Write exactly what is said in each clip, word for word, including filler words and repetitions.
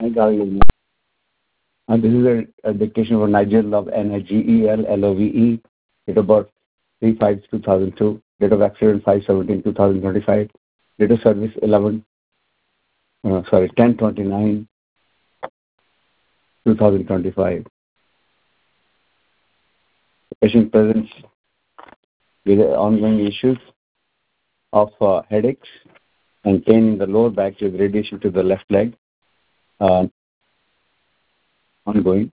And this is a, a dictation for Nigel Love, N I G E L L O V E, date of birth three five two thousand two, date of accident five seventeen two thousand twenty-five, date of service eleven, uh, sorry, ten twenty-nine two thousand twenty-five. The patient presents with ongoing issues of uh, headaches and pain in the lower back with radiation to the left leg, uh, ongoing.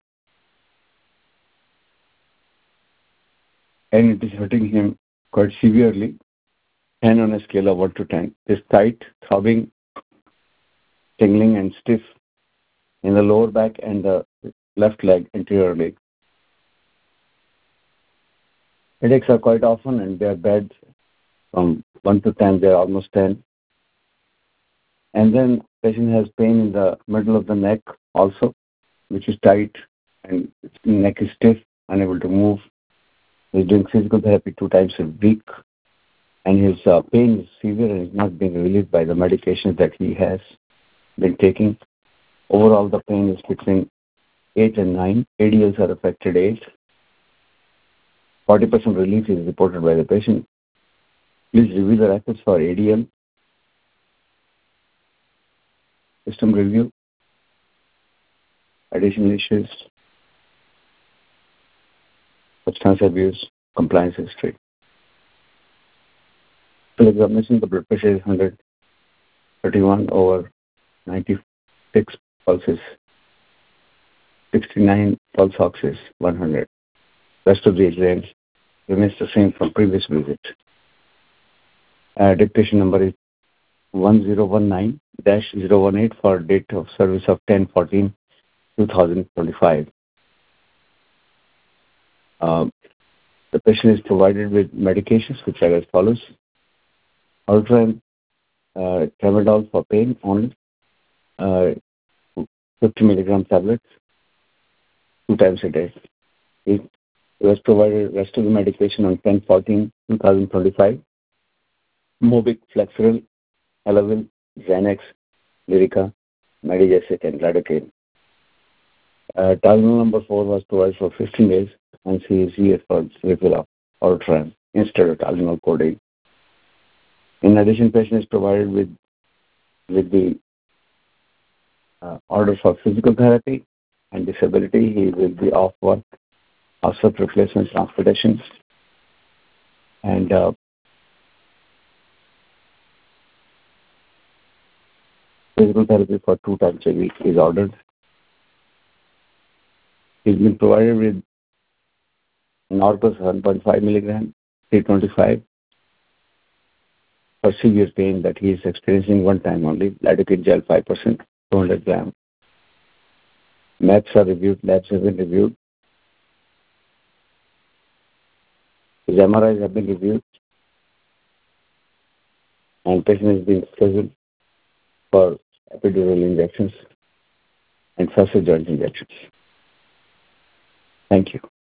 And it is hurting him quite severely, ten on a scale of one to ten. It is tight, throbbing, tingling, and stiff in the lower back and the left leg anteriorly. Headaches are quite often and they are bad. From one to ten, they are almost ten. And then the patient has pain in the middle of the neck also, which is tight, and the neck is stiff, unable to move. He's doing physical therapy two times a week, and his uh, pain is severe and is not being relieved by the medications that he has been taking. Overall, the pain is between eight and nine. A D Ls are affected eight. forty percent relief is reported by the patient. Please review the records for A D L. System review. Additional issues. Substance abuse. Compliance history. For examination, the blood pressure is one thirty-one over ninety-six pulses. sixty-nine pulse ox is one hundred. Rest of the exams remains the same from previous visit. Uh, dictation number is one zero one nine dash zero one eight for date of service of ten fourteen two thousand twenty-five. Um, the patient is provided with medications which are as follows. Ultram uh, tramadol for pain only, uh, fifty milligram tablets, two times a day. He was provided rest of the medication on ten fourteen two thousand twenty-five. Mobic, Flexeril, Elavil, Xanax, Lyrica, Medijacet, and Lidocaine. Uh, Tylenol number four was provided for fifteen days, and C is here for refill of Ultram instead of Tylenol codeine. In addition, patient is provided with with the uh, order for physical therapy and disability. He will be off work, also replacement transportation, and uh, physical therapy for two times a week is ordered. He's been provided with Norcos one point five milligram, three twenty-five, for severe pain that he is experiencing one time only. Lidocaine gel five percent, two hundred grams. Maps are reviewed, labs have been reviewed. His M R Is have been reviewed, and patient is being scheduled for epidural injections and facet joint injections. Thank you.